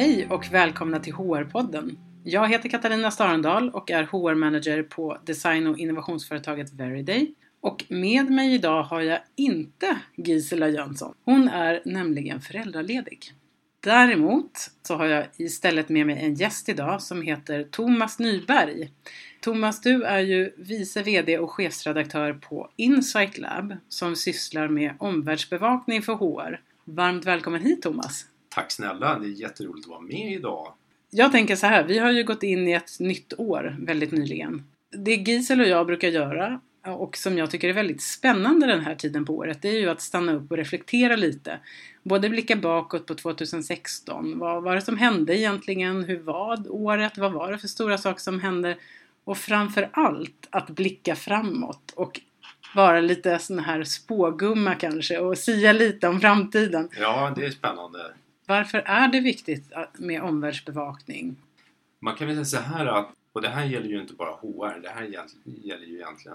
Hej och välkomna till HR-podden. Jag heter Katarina Starendal och är HR-manager på design- och innovationsföretaget Veriday. Och med mig idag har jag inte Gisela Jönsson. Hon är nämligen föräldraledig. Däremot så har jag istället med mig en gäst idag som heter Thomas Nyberg. Thomas, du är ju vice vd och chefsredaktör på Insight Lab som sysslar med omvärldsbevakning för HR. Varmt välkommen hit, Thomas. Tack snälla, det är jätteroligt att vara med idag. Jag tänker så här, vi har ju gått in i ett nytt år väldigt nyligen. Det Gisela och jag brukar göra och som jag tycker är väldigt spännande den här tiden på året, det är ju att stanna upp och reflektera lite. Både blicka bakåt på 2016. Vad var det som hände egentligen? Hur var året? Vad var det för stora saker som hände? Och framför allt att blicka framåt och vara lite sån här spågumma kanske och sia lite om framtiden. Ja, det är spännande. Varför är det viktigt med omvärldsbevakning? Man kan väl säga så här att, och det här gäller ju inte bara HR, det här gäller ju egentligen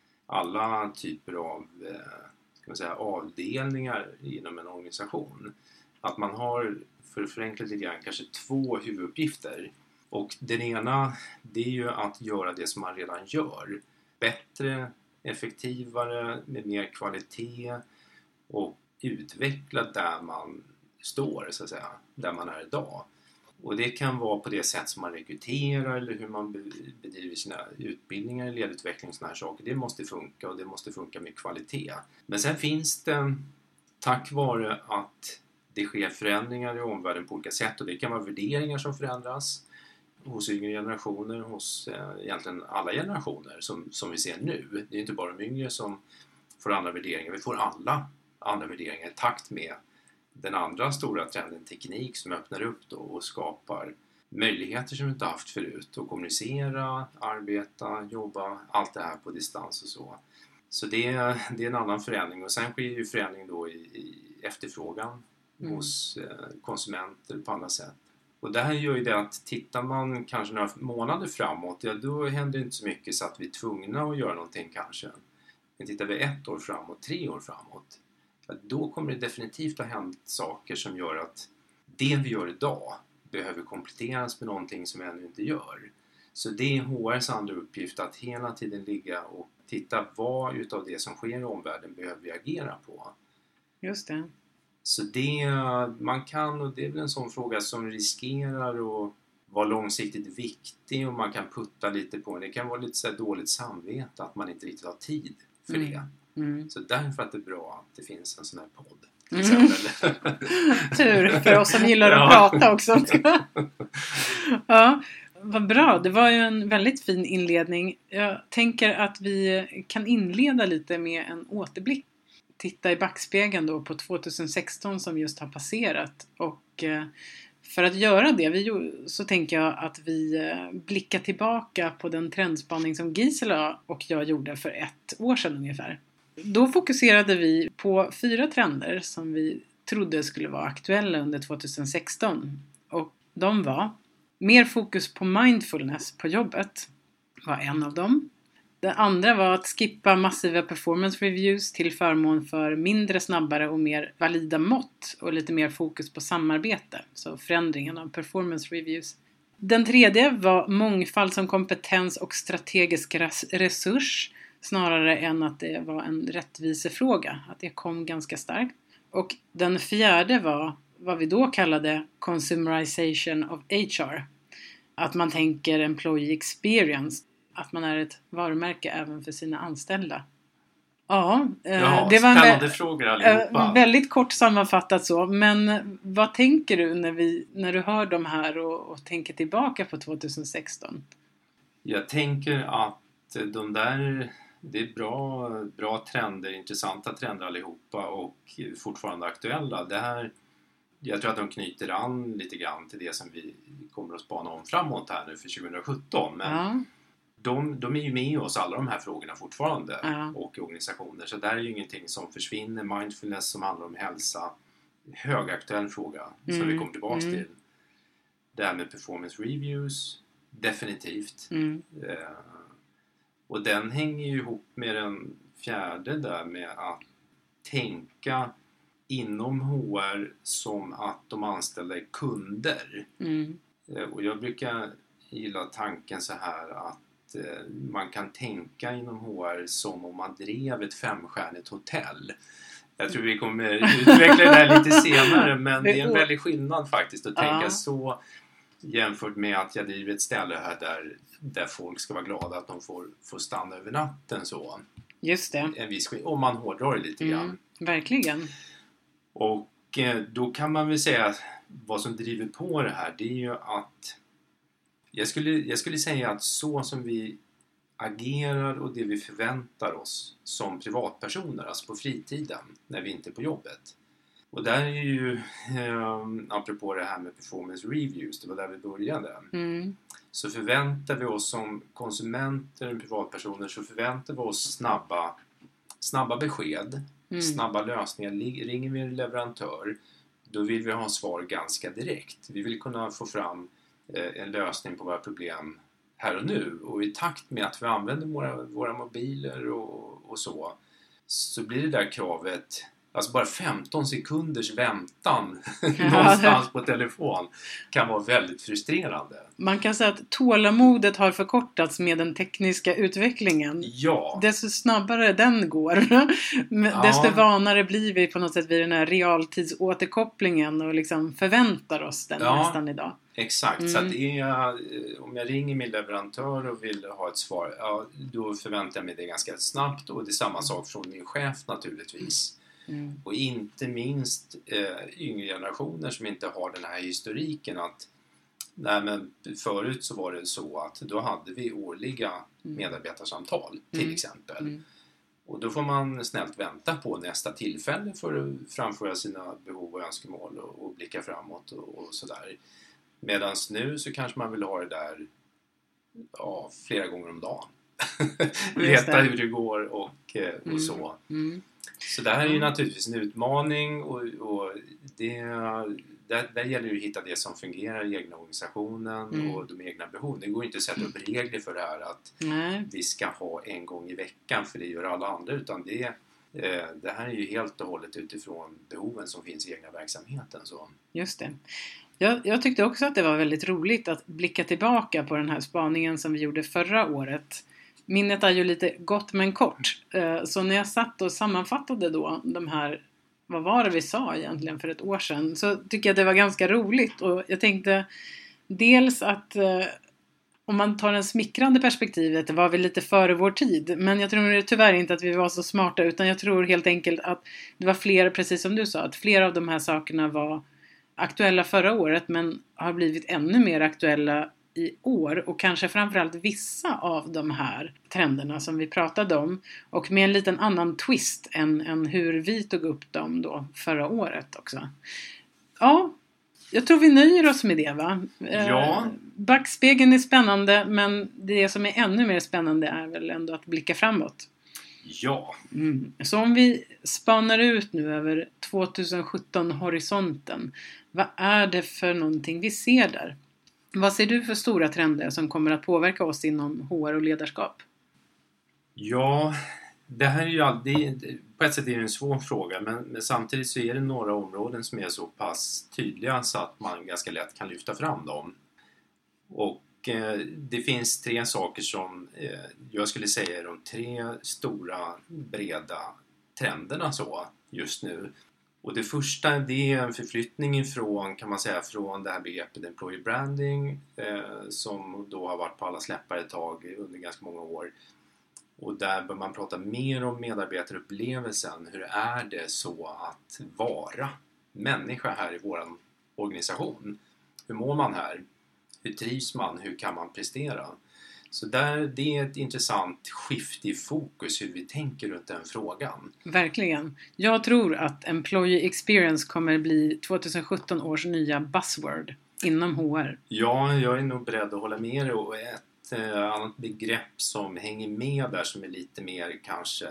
alla typer av ska man säga, avdelningar inom en organisation. Att man har, för att förenkla lite grann, kanske två huvuduppgifter. Och den ena, det är ju att göra det som man redan gör. Bättre, effektivare, med mer kvalitet och utveckla där man står, så att säga, där man är idag. Och det kan vara på det sätt som man rekryterar eller hur man bedriver sina utbildningar, ledutveckling och såna här saker. Det måste funka och det måste funka med kvalitet. Men sen finns det, tack vare att det sker förändringar i omvärlden på olika sätt, och det kan vara värderingar som förändras hos yngre generationer, hos egentligen alla generationer som vi ser nu. Det är inte bara de yngre som får andra värderingar, vi får alla andra värderingar i takt med den andra stora trenden, teknik, som öppnar upp då och skapar möjligheter som vi inte haft förut. Att kommunicera, arbeta, jobba, allt det här på distans och så. Så det är en annan förändring. Och sen sker ju förändring då i efterfrågan hos konsumenter på andra sätt. Och det här gör ju det att tittar man kanske några månader framåt, ja, då händer inte så mycket så att vi är tvungna att göra någonting kanske. Men tittar vi 1 år framåt, 3 år framåt, då kommer det definitivt att ha hänt saker som gör att det vi gör idag behöver kompletteras med någonting som vi ännu inte gör. Så det är HRs andra uppgift, att hela tiden ligga och titta vad utav det som sker i omvärlden behöver vi agera på. Just det. Så det man kan, och det är väl en sån fråga som riskerar att vara långsiktigt viktig och man kan putta lite på. Det kan vara lite så här dåligt samvete att man inte riktigt har tid för det. Så därför att det är bra att det finns en sån här podd. Tur för oss som gillar att prata också. Ja, vad bra. Det var ju en väldigt fin inledning. Jag tänker att vi kan inleda lite med en återblick. Titta i backspegeln då på 2016 som just har passerat. Och för att göra det så tänker jag att vi blickar tillbaka på den trendspaning som Gisela och jag gjorde för 1 år sedan ungefär. Då fokuserade vi på 4 trender som vi trodde skulle vara aktuella under 2016. Och de var: mer fokus på mindfulness på jobbet var en av dem. Det andra var att skippa massiva performance reviews till förmån för mindre, snabbare och mer valida mått och lite mer fokus på samarbete. Så förändringen av performance reviews. Den tredje var mångfald som kompetens och strategisk resurs snarare än att det var en rättvisefråga. Att det kom ganska starkt. Och den fjärde var vad vi då kallade consumerization of HR. Att man tänker employee experience. Att man är ett varumärke även för sina anställda. Ja, det var spännande frågor allihopa. Väldigt kort sammanfattat så. Men vad tänker du när du hör de här och tänker tillbaka på 2016? Jag tänker att det är bra trender, intressanta trender allihopa och fortfarande aktuella. Det här, jag tror att de knyter an lite grann till det som vi kommer att spana om framåt här nu för 2017. Men de är ju med oss, alla de här frågorna fortfarande och organisationer. Så där är ju ingenting som försvinner. Mindfulness som handlar om hälsa, högaktuell fråga som vi kommer tillbaka till. Det här med performance reviews, definitivt. Och den hänger ju ihop med den fjärde där med att tänka inom HR som att de anställda är kunder. Och jag brukar gilla tanken så här att man kan tänka inom HR som om man drev ett 5-stjärnigt hotell. Jag tror vi kommer utveckla det här lite senare, men det är en väldig skillnad faktiskt att tänka så jämfört med att jag driver ett ställe här där folk ska vara glada att de får stanna över natten så. Just det. En viss om man hårdrar det lite grann. Verkligen. Och då kan man väl säga att vad som driver på det här, det är ju att jag skulle säga att så som vi agerar och det vi förväntar oss som privatpersoner, alltså på fritiden när vi inte är på jobbet. Och där är ju, apropå det här med performance reviews, det var där vi började. Så förväntar vi oss som konsumenter, privatpersoner, så förväntar vi oss snabba besked, snabba lösningar. Ringer vi en leverantör, då vill vi ha svar ganska direkt. Vi vill kunna få fram en lösning på våra problem här och nu. Och i takt med att vi använder våra mobiler och så blir det där kravet, alltså bara 15 sekunders väntan någonstans på telefon kan vara väldigt frustrerande. Man kan säga att tålamodet har förkortats med den tekniska utvecklingen. Ja. Desto snabbare den går, desto vanare blir vi på något sätt vid den här realtidsåterkopplingen och liksom förväntar oss den nästan idag. Exakt, så att om jag ringer min leverantör och vill ha ett svar, då förväntar jag mig det ganska snabbt, och det är samma sak från min chef naturligtvis. Och inte minst yngre generationer som inte har den här historiken att men förut så var det så att då hade vi årliga medarbetarsamtal till exempel. Och då får man snällt vänta på nästa tillfälle för att framföra sina behov och önskemål och blicka framåt och sådär. Medan nu så kanske man vill ha det där flera gånger om dagen. Veta hur det går och så. Så det här är ju naturligtvis en utmaning och där gäller det att hitta det som fungerar i egna organisationen och de egna behov. Det går inte att sätta upp regler för det här att vi ska ha en gång i veckan, för det gör alla andra, utan det här är ju helt och hållet utifrån behoven som finns i egna verksamheten. Så. Just det. Jag tyckte också att det var väldigt roligt att blicka tillbaka på den här spaningen som vi gjorde förra året. Minnet är ju lite gott men kort. Så när jag satt och sammanfattade då de här, vad var det vi sa egentligen för ett år sedan, så tycker jag det var ganska roligt. Och jag tänkte dels att om man tar en smickrande perspektivet var vi lite före vår tid. Men jag tror tyvärr inte att vi var så smarta, utan jag tror helt enkelt att det var flera, precis som du sa, att flera av de här sakerna var aktuella förra året men har blivit ännu mer aktuella i år, och kanske framförallt vissa av de här trenderna som vi pratade om, och med en liten annan twist än hur vi tog upp dem då förra året också. Ja, jag tror vi nöjer oss med det, va? Ja. Backspegeln är spännande, men det som är ännu mer spännande är väl ändå att blicka framåt. Ja. Så om vi spanar ut nu över 2017-horisonten, vad är det för någonting vi ser där? Vad ser du för stora trender som kommer att påverka oss inom HR och ledarskap? Ja, det här är ju alltid, på ett sätt är det en svår fråga, men samtidigt så är det några områden som är så pass tydliga så att man ganska lätt kan lyfta fram dem. Och det finns 3 saker som jag skulle säga är de 3 stora breda trenderna så just nu. Och det första, det är en förflyttning ifrån, kan man säga, från det här begreppet employee branding som då har varit på alla släppar ett tag under ganska många år. Och där bör man prata mer om medarbetarupplevelsen. Hur är det så att vara människa här i vår organisation? Hur mår man här? Hur trivs man? Hur kan man prestera? Så det är ett intressant skift i fokus hur vi tänker runt den frågan. Verkligen. Jag tror att employee experience kommer bli 2017 års nya buzzword inom HR. Ja, jag är nog beredd att hålla med dig. Och ett annat begrepp som hänger med där, som är lite mer kanske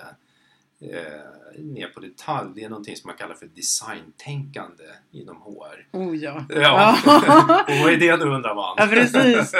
ner på detalj, det är någonting som man kallar för designtänkande inom HR. Oh ja. Ja. Och vad är det då, undrar man? Ja, precis.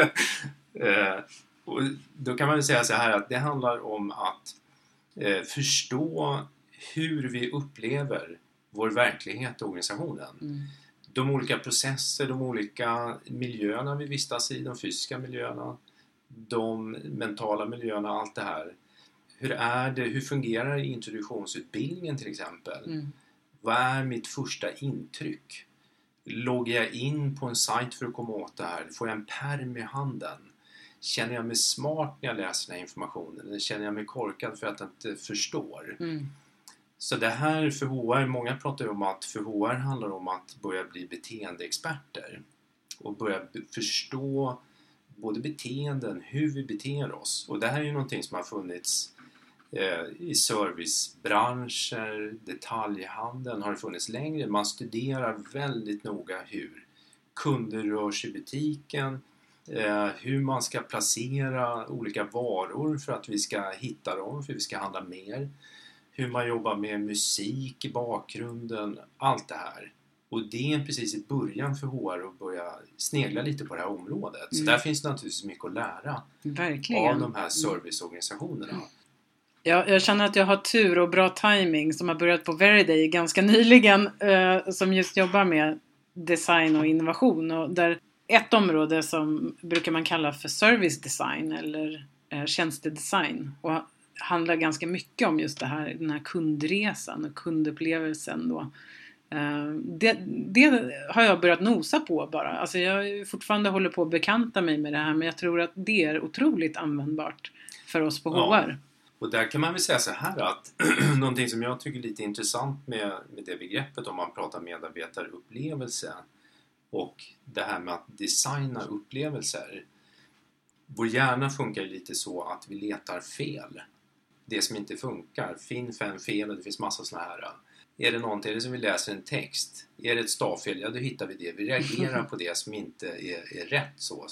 Och då kan man väl säga så här att det handlar om att förstå hur vi upplever vår verklighet och organisationen. De olika processer, de olika miljöerna vi vistas i, de fysiska miljöerna, de mentala miljöerna, allt det här. Hur är det? Hur fungerar introduktionsutbildningen till exempel? Vad är mitt första intryck? Loggar jag in på en sajt för att komma åt det här? Får jag en pärm i handen? Känner jag mig smart när jag läser den här informationen? Eller känner jag mig korkad för att jag inte förstår? Så det här för HR, många pratar ju om att för HR handlar om att börja bli beteendeexperter. Och börja förstå både beteenden, hur vi beter oss. Och det här är ju någonting som har funnits i servicebranscher, detaljhandeln har det funnits längre. Man studerar väldigt noga hur kunder rör sig i butiken, hur man ska placera olika varor för att vi ska hitta dem, för att vi ska handla mer. Hur man jobbar med musik i bakgrunden, allt det här. Och det är precis i början för HR att börja snegla lite på det här området. Så där finns det naturligtvis mycket att lära. Verkligen. Av de här serviceorganisationerna. Ja, jag känner att jag har tur och bra timing som har börjat på Veriday ganska nyligen. Som just jobbar med design och innovation. Och där ett område som brukar man kalla för service design eller tjänstedesign. Och handlar ganska mycket om just det här, den här kundresan och kundupplevelsen då. Det har jag börjat nosa på bara. Alltså jag fortfarande håller på att bekanta mig med det här, men jag tror att det är otroligt användbart för oss på HR. Och där kan man väl säga så här att någonting som jag tycker är lite intressant med det begreppet om man pratar medarbetarupplevelse och det här med att designa upplevelser. Vår hjärna funkar lite så att vi letar fel. Det som inte funkar, finn fem fel och det finns massa såna här. Är det någonting som vi läser en text? Är det ett stavfel? Ja, då hittar vi det. Vi reagerar på det som inte är rätt så.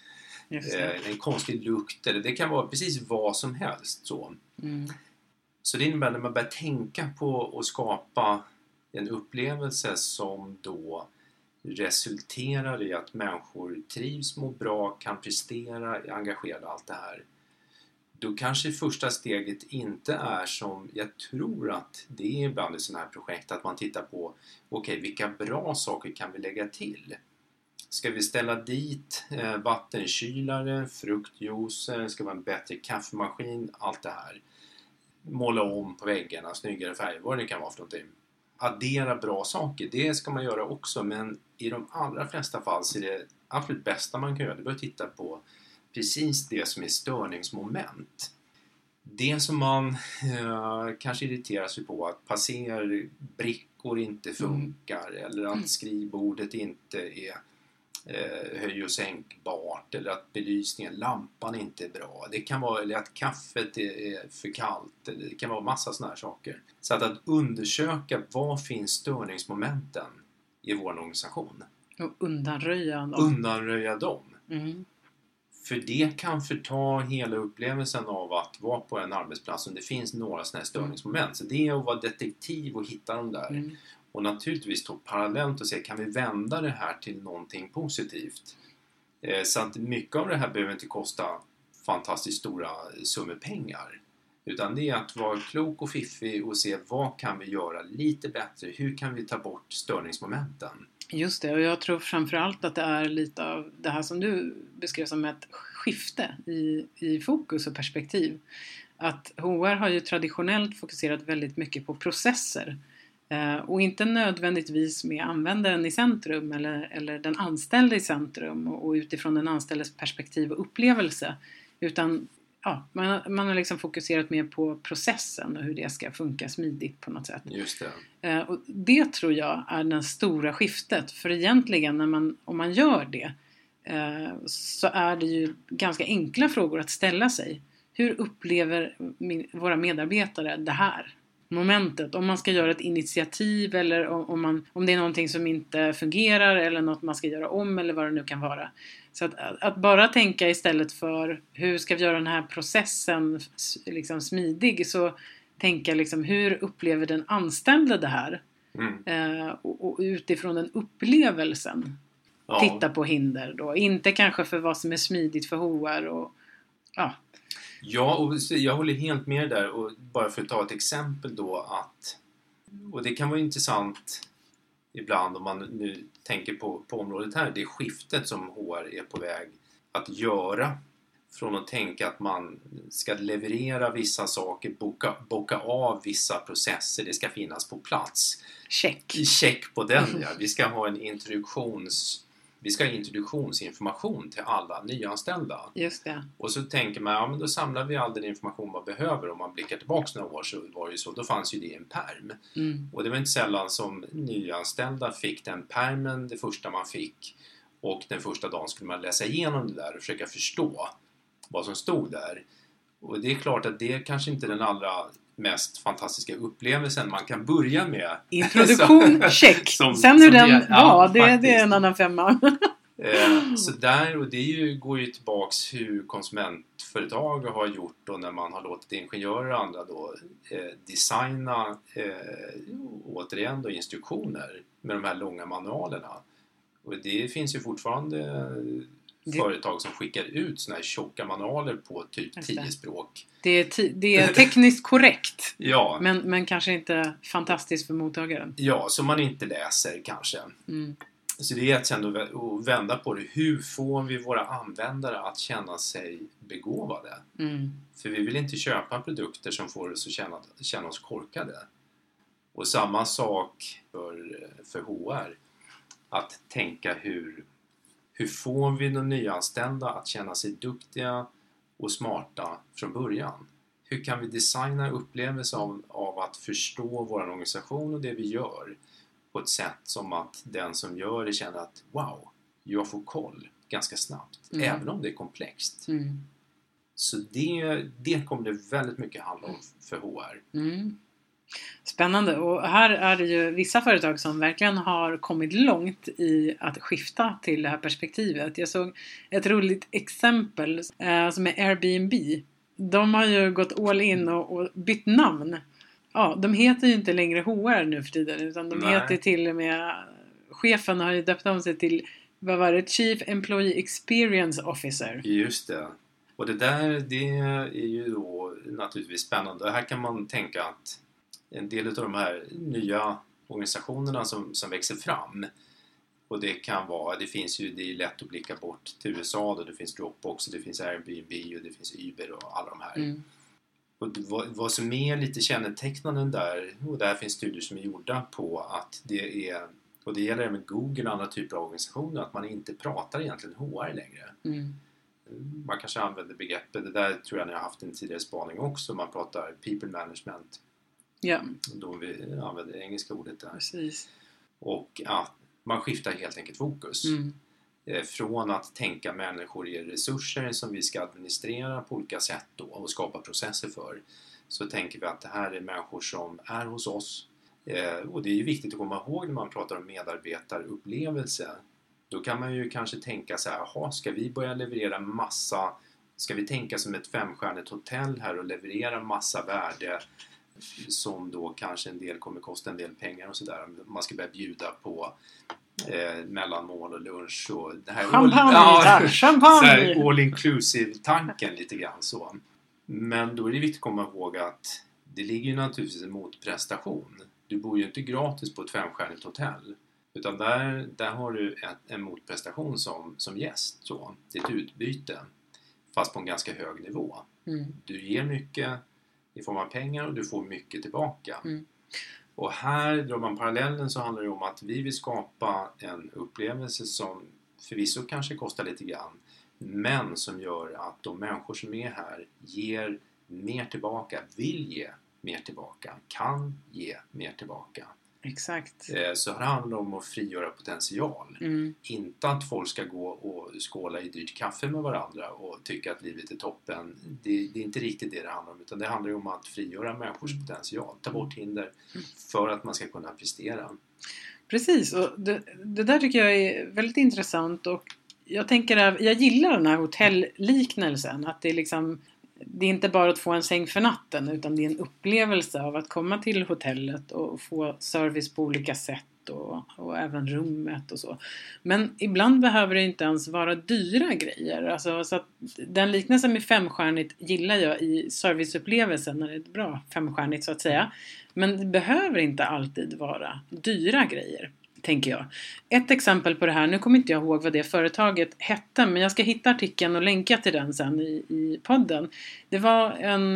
En konstig lukt eller det kan vara precis vad som helst så. Så det innebär när man börjar tänka på att skapa en upplevelse som då resulterar i att människor trivs, mår bra, kan prestera, är engagerade, allt det här. Då kanske första steget inte är som jag tror att det är ibland i sådana här projekt att man tittar på okej, vilka bra saker kan vi lägga till? Ska vi ställa dit vattenkylare, fruktjuicer, ska vara en bättre kaffemaskin, allt det här. Måla om på väggarna, snyggare färger, vad det kan vara för någonting. Addera bra saker, det ska man göra också, men i de allra flesta fall så är det absolut bästa man kan göra, det är att titta på precis det som är störningsmoment. Det som man kanske irriterar sig på, att passerbrickor inte funkar eller att skrivbordet inte är höj- och sänkbart eller att belysningen, lampan inte är bra. Det kan vara eller att kaffet är för kallt. Eller det kan vara massa sådana här saker. Så att undersöka vad finns störningsmomenten i vår organisation. Och undanröja dem. För det kan förta hela upplevelsen av att vara på en arbetsplats och det finns några sådana här störningsmoment. Så det är att vara detektiv och hitta dem där. Och naturligtvis då parallellt och se, kan vi vända det här till någonting positivt? Så att mycket av det här behöver inte kosta fantastiskt stora summor pengar. Utan det är att vara klok och fiffig och se vad kan vi göra lite bättre? Hur kan vi ta bort störningsmomenten? Just det, och jag tror framförallt att det är lite av det här som du beskrev som ett skifte i fokus och perspektiv. Att HR har ju traditionellt fokuserat väldigt mycket på processer. Och inte nödvändigtvis med användaren i centrum eller den anställde i centrum och utifrån den anställdes perspektiv och upplevelse. Utan man har liksom fokuserat mer på processen och hur det ska funka smidigt på något sätt. Just det. Och det tror jag är det stora skiftet. För egentligen om man gör det så är det ju ganska enkla frågor att ställa sig. Hur upplever våra medarbetare det här momentet? Om man ska göra ett initiativ eller om det är någonting som inte fungerar eller något man ska göra om eller vad det nu kan vara. Så att bara tänka istället för hur ska vi göra den här processen liksom smidig, så tänka liksom hur upplever den anställde det här? Och utifrån den upplevelsen titta på hinder då. Inte kanske för vad som är smidigt för HR Ja, och jag håller helt med där, och bara för att ta ett exempel då att Och det kan vara intressant ibland om man nu tänker på området här. Det skiftet som HR är på väg att göra. Från att tänka att man ska leverera vissa saker, bocka av vissa processer, det ska finnas på plats. Check på den, ja. Vi ska ha introduktionsinformation till alla nyanställda. Just det. Och så tänker man, ja men då samlar vi all den information man behöver. Om man blickar tillbaka några år så var det ju så, då fanns ju det i en pärm. Och det var inte sällan som nyanställda fick den pärmen det första man fick. Och den första dagen skulle man läsa igenom det där och försöka förstå vad som stod där. Och det är klart att det kanske inte är den allra mest fantastiska upplevelsen man kan börja med. Introduktion, check. Sen hur den det är en annan femma. Så där, och det går ju tillbaks hur konsumentföretag har gjort då när man har låtit ingenjörer och andra då designa återigen då instruktioner med de här långa manualerna. Och det finns ju fortfarande företag som skickar ut såna här tjocka manualer på typ 10 språk. Det är tekniskt korrekt. Ja. Men kanske inte fantastiskt för mottagaren. Ja, som man inte läser kanske. Så det är ett sätt att vända på det. Hur får vi våra användare att känna sig begåvade? För vi vill inte köpa produkter som får oss att känna oss korkade. Och samma sak för HR. Att tänka hur får vi de nyanställda att känna sig duktiga och smarta från början? Hur kan vi designa upplevelser av att förstå vår organisation och det vi gör på ett sätt som att den som gör det känner att wow, jag får koll ganska snabbt, även om det är komplext. Så det kommer det väldigt mycket handla om för HR. Spännande, och här är det ju vissa företag som verkligen har kommit långt i att skifta till det här perspektivet. Jag såg ett roligt exempel som är Airbnb. De har ju gått all in och bytt namn. Ja, de heter ju inte längre HR nu för tiden, utan de heter till och med, chefen har ju döpt om sig till, vad var det? Chief Employee Experience Officer. Just det. Och det är ju då naturligtvis spännande. Här kan man tänka att en del av de här nya organisationerna som växer fram, och det kan vara, det är lätt att blicka bort till USA då, det finns Dropbox, det finns Airbnb och det finns Uber och alla de här. Och vad som är lite kännetecknande där, och där finns studier som är gjorda på att det är, och det gäller med Google och andra typer av organisationer, att man inte pratar egentligen HR längre. Man kanske använder begreppet, det där tror jag ni har haft en tidigare spaning också, man pratar people management. Ja. Då vi använder det engelska ordet där. Precis. Och att man skiftar helt enkelt fokus. Från att tänka människor i resurser som vi ska administrera på olika sätt då, och skapa processer för. Så tänker vi att det här är människor som är hos oss. Och det är ju viktigt att komma ihåg när man pratar om medarbetarupplevelse. Då kan man ju kanske tänka så här, ska vi börja leverera massa, ska vi tänka som ett 5-stjärnigt hotell här och leverera massa värde som då kanske en del kommer kosta en del pengar och sådär. Man ska börja bjuda på mellanmål och lunch och det här champagne! All inclusive tanken lite grann så. Men då är det viktigt att komma ihåg att det ligger ju naturligtvis en motprestation. Du bor ju inte gratis på ett 5-stjärnigt hotell. Utan där har du en motprestation som gäst. Så. Det är ett utbyte. Fast på en ganska hög nivå. Du ger mycket i form av pengar och du får mycket tillbaka. Och här drar man parallellen, så handlar det om att vi vill skapa en upplevelse som förvisso kanske kostar lite grann, men som gör att de människor som är här ger mer tillbaka, vill ge mer tillbaka, kan ge mer tillbaka. Exakt. Så här handlar det om att frigöra potential. Inte att folk ska gå och skåla i dyrt kaffe med varandra och tycka att livet är toppen. Det är inte riktigt det handlar om, utan det handlar om att frigöra människors potential. Ta bort hinder för att man ska kunna prestera. Precis, och det där tycker jag är väldigt intressant, och jag tänker att jag gillar den här hotellliknelsen, att det är liksom, det är inte bara att få en säng för natten, utan det är en upplevelse av att komma till hotellet och få service på olika sätt mat och även rummet och så. Men ibland behöver det inte ens vara dyra grejer. Alltså, så att den liknelsen med 5-stjärnigt gillar jag i serviceupplevelsen när det är ett bra 5-stjärnigt så att säga. Men det behöver inte alltid vara dyra grejer, tänker jag. Ett exempel på det här, nu kommer inte jag ihåg vad det företaget hette, men jag ska hitta artikeln och länka till den sen i podden. Det var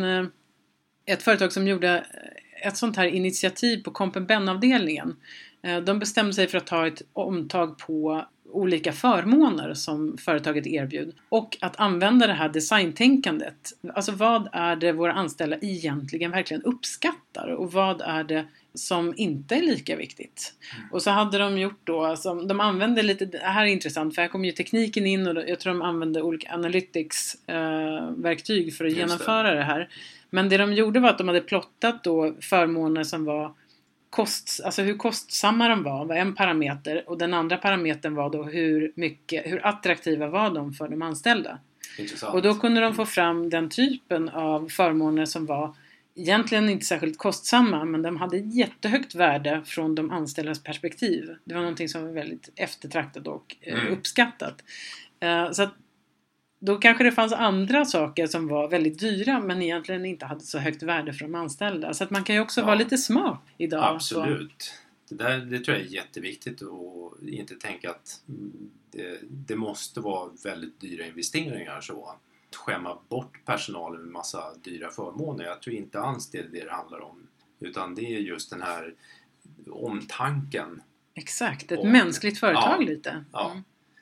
ett företag som gjorde ett sånt här initiativ på Kompen-Ben-avdelningen. De bestämde sig för att ta ett omtag på olika förmåner som företaget erbjöd och att använda det här designtänkandet. Alltså vad är det våra anställda egentligen verkligen uppskattar och vad är det som inte är lika viktigt. Och så hade de gjort då, alltså, de använde lite, det här är intressant för här kommer ju tekniken in och jag tror de använde olika analytics-verktyg för att genomföra det här. Men det de gjorde var att de hade plottat då förmåner som var alltså hur kostsamma de var en parameter och den andra parametern var då hur attraktiva var de för de anställda. Intressant. Och då kunde de få fram den typen av förmåner som var egentligen inte särskilt kostsamma men de hade jättehögt värde från de anställdas perspektiv. Det var någonting som var väldigt eftertraktat och uppskattat. Så att då kanske det fanns andra saker som var väldigt dyra men egentligen inte hade så högt värde för de anställda. Så att man kan ju också vara lite smart idag. Absolut. Det tror jag är jätteviktigt att inte tänka att det måste vara väldigt dyra investeringar så. Att skämma bort personalen med massa dyra förmåner. Jag tror inte alls det är det handlar om. Utan det är just den här omtanken. Exakt, ett mänskligt företag lite. Ja.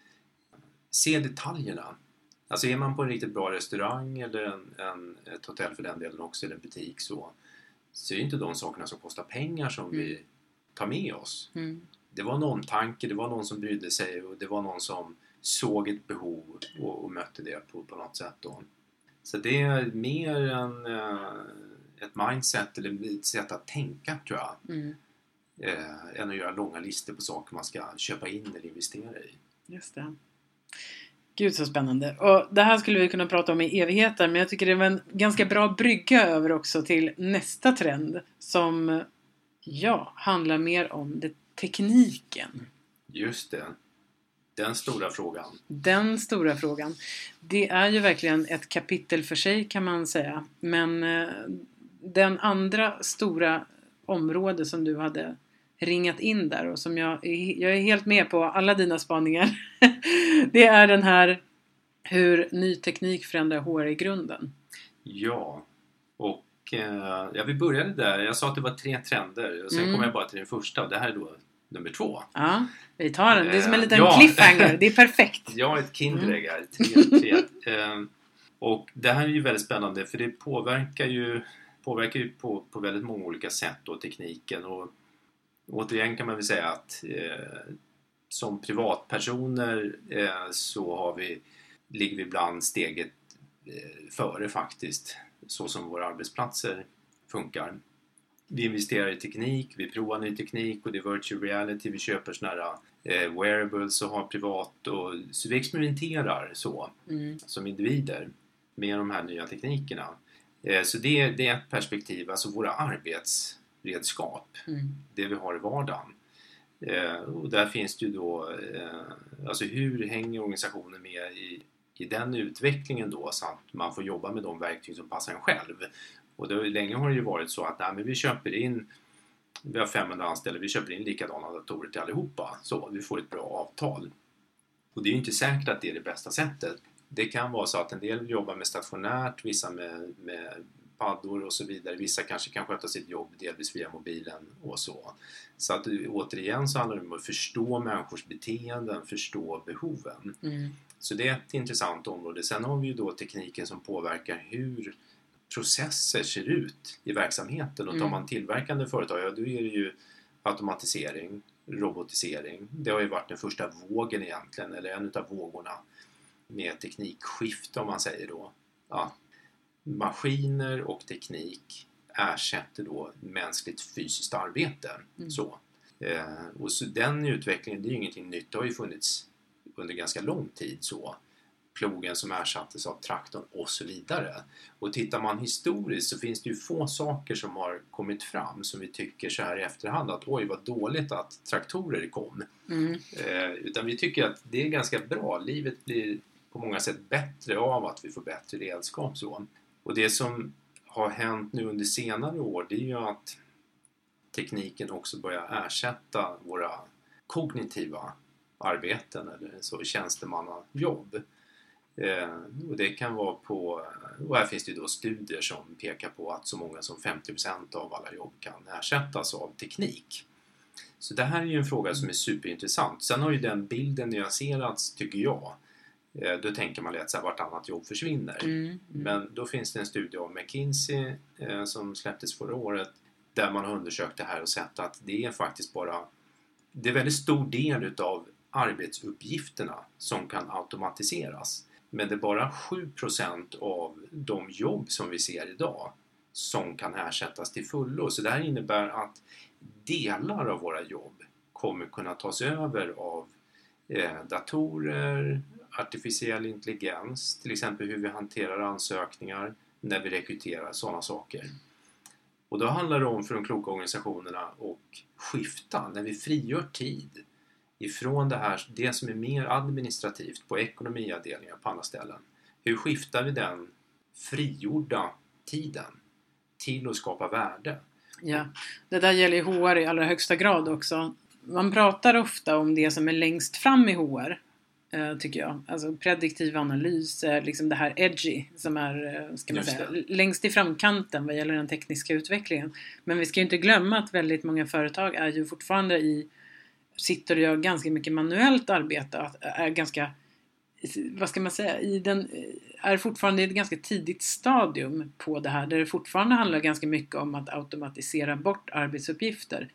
Se detaljerna. Alltså är man på en riktigt bra restaurang eller ett hotell för den delen också eller en butik så är det inte de sakerna som kostar pengar som vi tar med oss. Det var en omtanke, det var någon som brydde sig och det var någon som såg ett behov och mötte det på något sätt då. Så det är mer än ett mindset eller ett sätt att tänka tror jag. Än att göra långa listor på saker man ska köpa in eller investera i. Just det. Gud så spännande. Och det här skulle vi kunna prata om i evigheter men jag tycker det var en ganska bra brygga över också till nästa trend som handlar mer om tekniken. Just det. Den stora frågan. Den stora frågan. Det är ju verkligen ett kapitel för sig kan man säga. Men den andra stora område som du hade ringat in där och som jag är helt med på alla dina spaningar. Det är den här hur ny teknik förändrar HR i grunden. Ja, och vi började där. Jag sa att det var 3 trender och sen kom jag bara till den första. Det här är då nummer 2. Ja, vi tar den. Det är som en liten cliffhanger. Det är perfekt. Ja, ett Kinderägg här. 3. Och det här är ju väldigt spännande för det påverkar ju på väldigt många olika sätt då tekniken. Och återigen kan man väl säga att som privatpersoner så ligger vi ibland steget före faktiskt så som våra arbetsplatser funkar. Vi investerar i teknik, vi provar ny teknik och det är virtual reality, vi köper såna här wearables och har privat och så vi experimenterar så som individer med de här nya teknikerna. Så det är ett perspektiv, alltså våra arbetsredskap, det vi har i vardagen. Och där finns det ju då, alltså hur hänger organisationen med i den utvecklingen då så att man får jobba med de verktyg som passar en själv. Och länge har det ju varit så att men vi har 500 anställda, vi köper in likadana datorer till allihopa. Så vi får ett bra avtal. Och det är ju inte säkert att det är det bästa sättet. Det kan vara så att en del jobbar med stationärt, vissa med paddor och så vidare. Vissa kanske kan sköta sitt jobb delvis via mobilen och så. Så att återigen så handlar det om att förstå människors beteenden, förstå behoven. Så det är ett intressant område. Sen har vi ju då tekniken som påverkar hur processer ser ut i verksamheten. Och tar man tillverkande företag, då är det ju automatisering, robotisering. Det har ju varit den första vågen egentligen, eller en utav vågorna med teknikskifte om man säger då. Ja, maskiner och teknik ersätter då mänskligt fysiskt arbete. Och så den utvecklingen, det är ju ingenting nytt. Det har ju funnits under ganska lång tid så. plogen som ersattes av traktorn och så vidare. Och tittar man historiskt så finns det ju få saker som har kommit fram som vi tycker så här i efterhand att oj vad dåligt att traktorer kom. Utan vi tycker att det är ganska bra. Livet blir på många sätt bättre av att vi får bättre redskap. Så. Och det som har hänt nu under senare år, det är ju att tekniken också börjar ersätta våra kognitiva arbeten eller så tjänstemannajobb. Och det kan vara och här finns det då studier som pekar på att så många som 50% av alla jobb kan ersättas av teknik. Så det här är ju en fråga som är superintressant. Sen har ju den bilden nyanserats tycker jag. Då tänker man lätt så här vartannat jobb försvinner. Men då finns det en studie av McKinsey som släpptes förra året där man har undersökt det här och sett att det är faktiskt det är väldigt stor del utav arbetsuppgifterna som kan automatiseras. Men det är bara 7% av de jobb som vi ser idag som kan ersättas till fullo. Så det här innebär att delar av våra jobb kommer kunna tas över av datorer, artificiell intelligens, till exempel hur vi hanterar ansökningar när vi rekryterar sådana saker. Och då handlar det om för de kloka organisationerna att skifta när vi frigör tid ifrån det som är mer administrativt på ekonomiavdelningar på andra ställen. Hur skiftar vi den frigjorda tiden till att skapa värde? Ja, det där gäller ju HR i allra högsta grad också. Man pratar ofta om det som är längst fram i HR, tycker jag. Alltså prediktiv analys, liksom det här edgy som är, ska man säga, längst i framkanten vad gäller den tekniska utvecklingen. Men vi ska ju inte glömma att väldigt många företag är ju fortfarande sitter och gör ganska mycket manuellt arbete, är ganska, vad ska man säga, är fortfarande i ett ganska tidigt stadium på det här, där det fortfarande handlar ganska mycket om att automatisera bort arbetsuppgifter.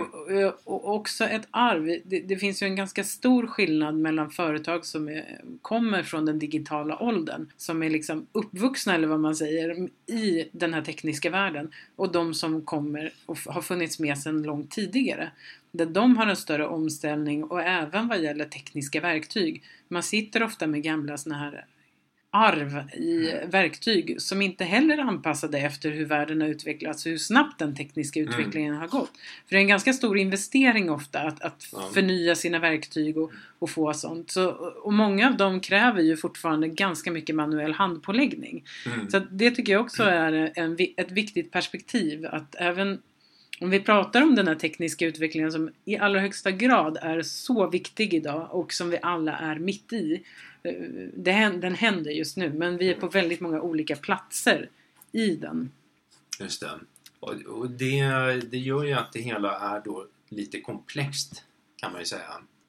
Och också ett arv. Det finns ju en ganska stor skillnad mellan företag som kommer från den digitala åldern, som är liksom uppvuxna, eller vad man säger, i den här tekniska världen, och de som kommer och har funnits med sedan långt tidigare. Där de har en större omställning, och även vad gäller tekniska verktyg. Man sitter ofta med gamla såna här arv i verktyg som inte heller är anpassade efter hur världen har utvecklats och hur snabbt den tekniska utvecklingen har gått. För det är en ganska stor investering ofta att förnya sina verktyg och få sånt. Och många av dem kräver ju fortfarande ganska mycket manuell handpåläggning. Så det tycker jag också är ett viktigt perspektiv, att även om vi pratar om den här tekniska utvecklingen som i allra högsta grad är så viktig idag och som vi alla är mitt i. Den händer just nu, men vi är på väldigt många olika platser i den. Just det. Och det gör ju att det hela är då lite komplext, kan man ju säga.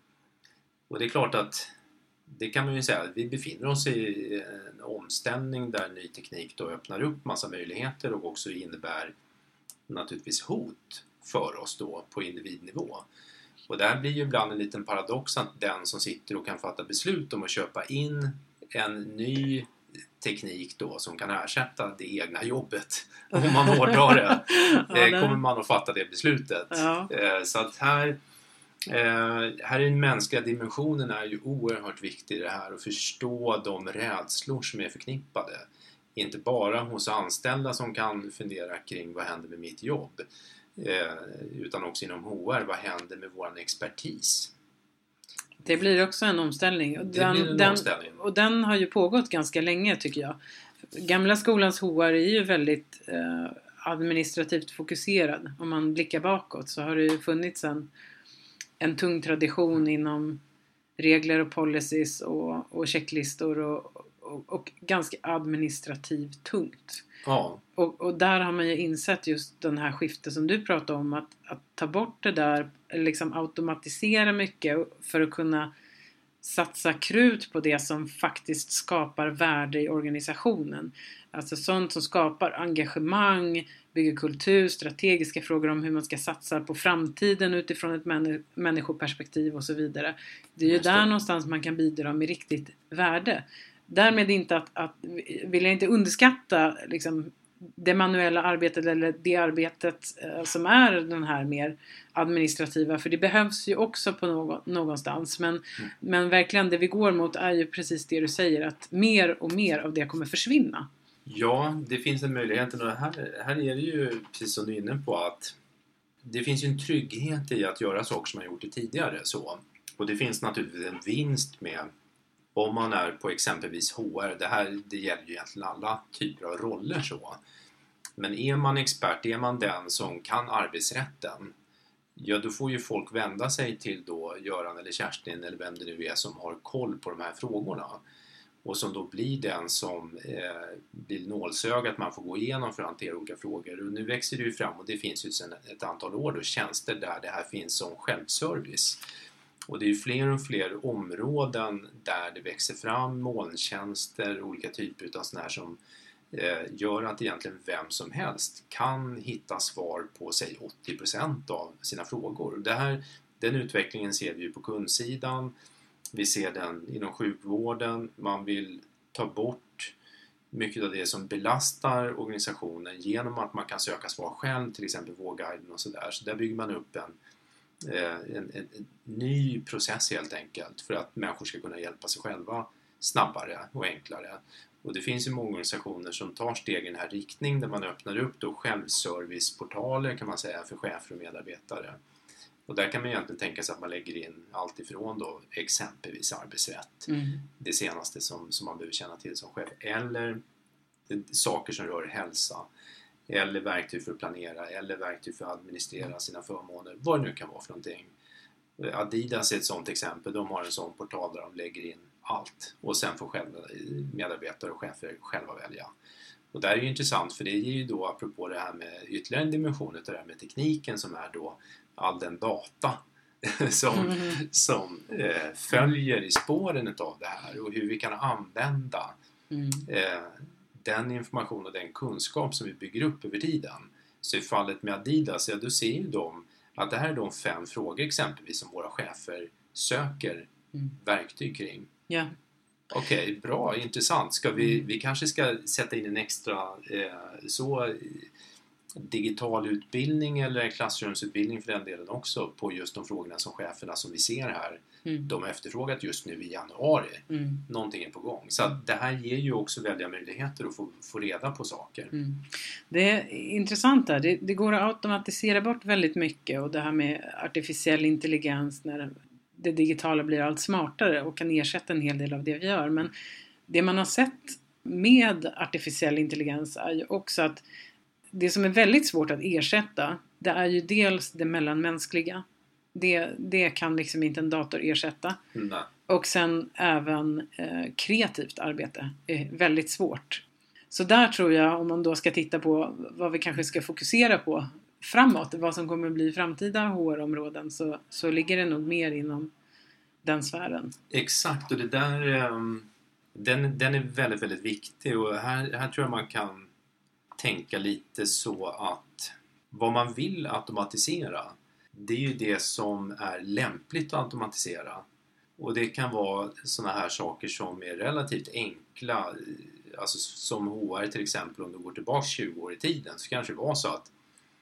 Och det är klart att det kan man ju säga, vi befinner oss i en omställning där ny teknik då öppnar upp massa möjligheter och också innebär naturligtvis hot för oss då på individnivå. Och där blir ju ibland en liten paradox att den som sitter och kan fatta beslut om att köpa in en ny teknik då som kan ersätta det egna jobbet, om man hårdrar det, kommer man att fatta det beslutet. Ja. Så att här är den mänskliga dimensionen är ju oerhört viktig i det här, att förstå de rädslor som är förknippade. Inte bara hos anställda som kan fundera kring vad händer med mitt jobb, utan också inom HR, vad händer med vår expertis? Det blir också en omställning. Och den har ju pågått ganska länge, tycker jag. Gamla skolans HR är ju väldigt administrativt fokuserad. Om man blickar bakåt så har det ju funnits en tung tradition inom regler och policies och checklistor och ganska administrativt tungt. Ja. Och där har man ju insett just den här skiftet som du pratade om, att ta bort det där, liksom automatisera mycket för att kunna satsa krut på det som faktiskt skapar värde i organisationen. Alltså sånt som skapar engagemang, bygger kultur, strategiska frågor om hur man ska satsa på framtiden utifrån ett människoperspektiv och så vidare. Det är ju där någonstans man kan bidra med riktigt värde. Därmed inte att vill jag inte underskatta liksom det manuella arbetet eller det arbetet som är den här mer administrativa, för det behövs ju också på någonstans, men verkligen det vi går mot är ju precis det du säger, att mer och mer av det kommer försvinna. Ja, det finns en möjlighet, och här är det ju precis som du är inne på, att det finns ju en trygghet i att göra saker som man gjort det tidigare så. Och det finns naturligtvis en vinst med om man är på exempelvis HR. Det gäller ju egentligen alla typer av roller så. Men är man expert, är man den som kan arbetsrätten, ja då får ju folk vända sig till då Göran eller Kerstin eller vem det nu är som har koll på de här frågorna. Och som då blir den som blir nålsögat man får gå igenom för att hantera olika frågor. Och nu växer det ju fram, och det finns ju sedan ett antal år då tjänster där det här finns som självservice. Och det är ju fler och fler områden där det växer fram molntjänster, olika typer av sådana här som gör att egentligen vem som helst kan hitta svar på sig 80% av sina frågor. Den utvecklingen ser vi ju på kundsidan. Vi ser den inom sjukvården. Man vill ta bort mycket av det som belastar organisationen genom att man kan söka svar själv, till exempel Vårdguiden och sådär. Så där bygger man upp en ny process helt enkelt för att människor ska kunna hjälpa sig själva snabbare och enklare. Och det finns ju många organisationer som tar steg i den här riktningen där man öppnar upp då självserviceportaler kan man säga för chefer och medarbetare. Och där kan man egentligen tänka sig att man lägger in allt ifrån då exempelvis arbetsrätt, det senaste som man behöver känna till som chef, eller saker som rör hälsa, eller verktyg för att planera, eller verktyg för att administrera sina förmåner, vad det nu kan vara för någonting. Adidas är ett sådant exempel, de har en sån portal där de lägger in allt och sen får medarbetare och chefer själva välja. Och det är ju intressant, för det ger ju då, apropå det här med ytterligare en dimension av det här med tekniken, som är då all den data som följer i spåren av det här, och hur vi kan använda den information och den kunskap som vi bygger upp över tiden. Så i fallet med Adidas, ja, då ser ju de att det här är de 5 frågor exempelvis som våra chefer söker verktyg kring. Ja. Okej, bra, intressant. Vi kanske ska sätta in en extra digital utbildning eller en klassrumsutbildning för den delen också på just de frågorna som cheferna som vi ser här de har efterfrågat just nu i januari. Någonting är på gång. Så att det här ger ju också väldiga möjligheter att få reda på saker. Det är intressant där. Det går att automatisera bort väldigt mycket, och det här med artificiell intelligens när det digitala blir allt smartare och kan ersätta en hel del av det vi gör. Men det man har sett med artificiell intelligens är ju också att det som är väldigt svårt att ersätta, det är ju dels det mellanmänskliga. Det kan liksom inte en dator ersätta. Nej. Och sen även kreativt arbete är väldigt svårt. Så där tror jag, om man då ska titta på vad vi kanske ska fokusera på framåt, vad som kommer bli framtida HR-områden, så ligger det nog mer inom den sfären. Exakt, och det där den är väldigt, väldigt viktig, och här tror jag man kan tänka lite så att vad man vill automatisera, det är ju det som är lämpligt att automatisera. Och det kan vara såna här saker som är relativt enkla, alltså som HR till exempel. Om du går tillbaka 20 år i tiden, så kanske det var så att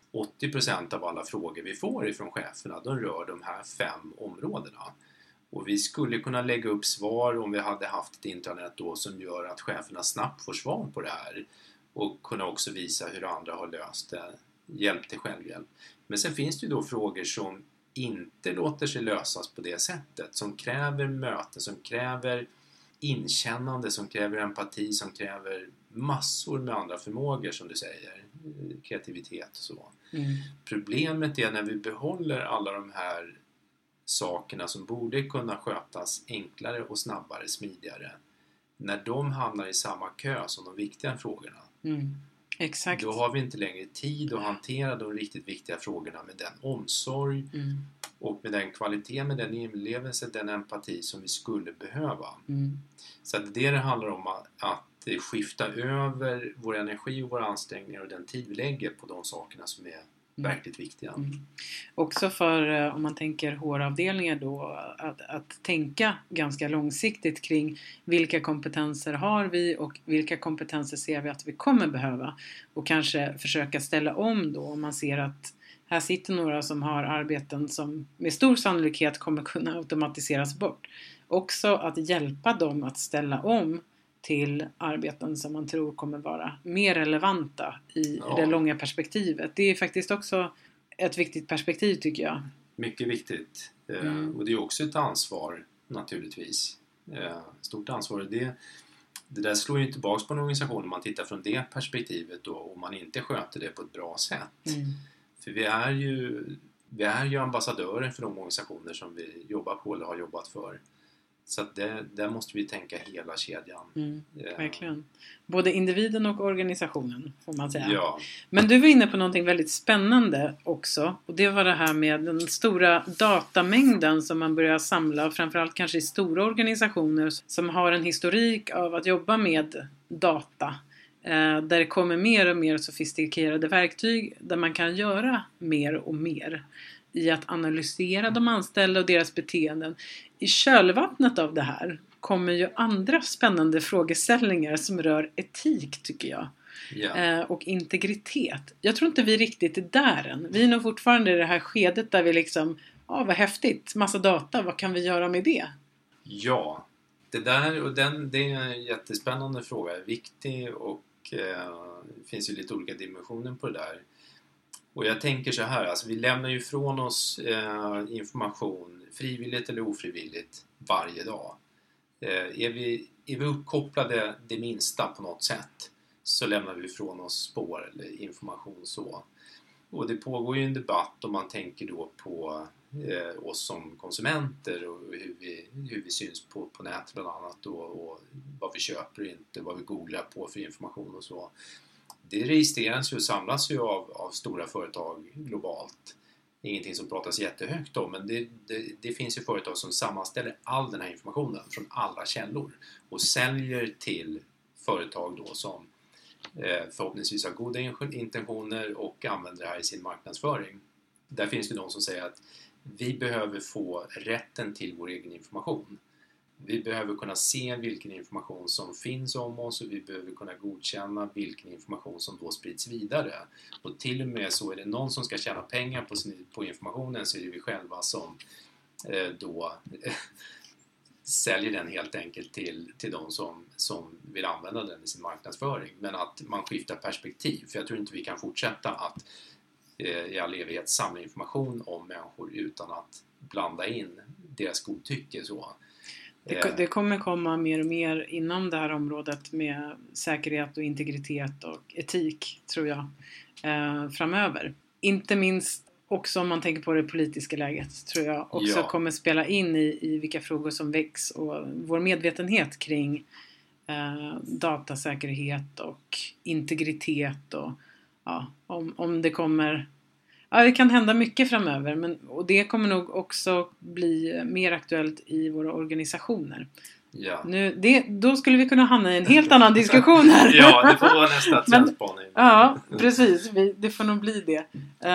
80% av alla frågor vi får ifrån cheferna, de rör de här 5 områdena. Och vi skulle kunna lägga upp svar om vi hade haft ett internet då som gör att cheferna snabbt får svar på det här. Och kunna också visa hur andra har löst det. Hjälp till självhjälp. Men sen finns det ju då frågor som inte låter sig lösas på det sättet. Som kräver möten, som kräver inkännande, som kräver empati, som kräver massor med andra förmågor som du säger. Kreativitet och så. Problemet är när vi behåller alla de här sakerna som borde kunna skötas enklare och snabbare, smidigare. När de hamnar i samma kö som de viktiga frågorna. Exakt. Då har vi inte längre tid att hantera de riktigt viktiga frågorna med den omsorg och med den kvalitet, med den inlevelse, den empati som vi skulle behöva. Så att det handlar om att skifta över vår energi och våra ansträngningar och den tid vi lägger på de sakerna som är verkligt viktiga. Också för, om man tänker HR-avdelningar då, att tänka ganska långsiktigt kring vilka kompetenser har vi och vilka kompetenser ser vi att vi kommer behöva. Och kanske försöka ställa om då om man ser att här sitter några som har arbeten som med stor sannolikhet kommer kunna automatiseras bort. Också att hjälpa dem att ställa om till arbeten som man tror kommer vara mer relevanta i det långa perspektivet. Det är faktiskt också ett viktigt perspektiv tycker jag. Mycket viktigt. Och det är också ett ansvar naturligtvis. Stort ansvar. Det där slår ju tillbaka på en organisation om man tittar från det perspektivet då, om man inte sköter det på ett bra sätt. För vi är ju ambassadörer för de organisationer som vi jobbar på eller har jobbat för. Så att där måste vi tänka hela kedjan. Verkligen. Både individen och organisationen får man säga. Ja. Men du var inne på någonting väldigt spännande också. Och det var det här med den stora datamängden som man börjar samla. Framförallt kanske i stora organisationer som har en historik av att jobba med data. Där det kommer mer och mer sofistikerade verktyg där man kan göra mer och mer i att analysera de anställda och deras beteenden. I kölvattnet av det här kommer ju andra spännande frågeställningar som rör etik tycker jag. Yeah. Och integritet. Jag tror inte vi riktigt är där än. Vi är nog fortfarande i det här skedet där vi liksom, vad häftigt, massa data, vad kan vi göra med det? Ja, det där och det är en jättespännande fråga, viktig och det finns ju lite olika dimensioner på det där. Och jag tänker så här, alltså vi lämnar ju från oss information frivilligt eller ofrivilligt varje dag. Är vi uppkopplade det minsta på något sätt så lämnar vi från oss spår eller information så. Och det pågår ju en debatt om man tänker då på oss som konsumenter och hur vi syns på nätet bland annat och vad vi köper och inte, vad vi googlar på för information och så. Det registreras ju och samlas ju av stora företag globalt. Ingenting som pratas jättehögt om, men det finns ju företag som sammanställer all den här informationen från alla källor och säljer till företag då som förhoppningsvis har goda intentioner och använder det här i sin marknadsföring. Där finns det de som säger att vi behöver få rätten till vår egen information. Vi behöver kunna se vilken information som finns om oss och vi behöver kunna godkänna vilken information som då sprids vidare. Och till och med så är det någon som ska tjäna pengar på informationen så är det vi själva som då säljer den helt enkelt till de som vill använda den i sin marknadsföring. Men att man skiftar perspektiv. För jag tror inte vi kan fortsätta att i all evighet samla information om människor utan att blanda in deras godtycke så. Det kommer komma mer och mer inom det här området med säkerhet och integritet och etik tror jag framöver. Inte minst också om man tänker på det politiska läget tror jag också kommer spela in i vilka frågor som väcks och vår medvetenhet kring datasäkerhet och integritet och om det kommer. Ja, det kan hända mycket framöver och det kommer nog också bli mer aktuellt i våra organisationer. Ja. Då skulle vi kunna hamna i en helt annan diskussion här. Ja, det får vara nästa trendspaning. Ja, precis. Det får nog bli det.